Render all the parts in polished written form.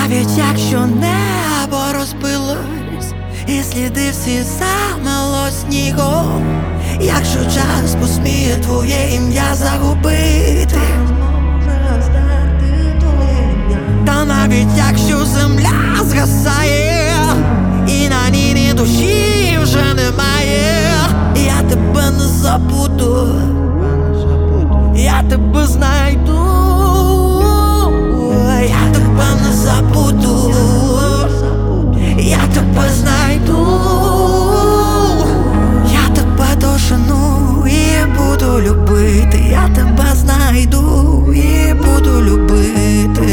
Навіть якщо небо розбилось і сліди всі замело снігом, якщо час посміє твоє ім'я загубити, та навіть якщо земля згасає і на ній ні душі вже немає, я тебе не забуду, я тебе знайду, я тебе не забуду, я тебе знайду, я тебе дожену і буду любити, я тебе знайду і буду любити.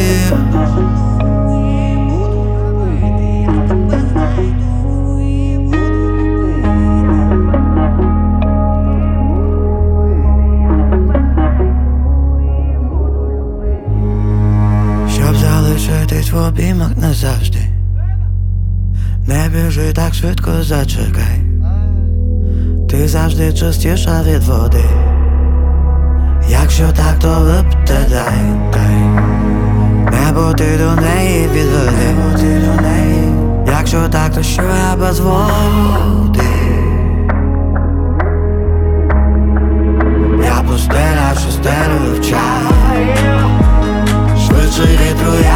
Щоб залишитись в обіймах назавжди, не біжи так швидко, зачекай. Ти завжди чистіша від води. Якщо так, то випте дай небо ти до неї відведи. Якщо так, то що я без води? Я пустеля, що стелю в чай. Швидше вітру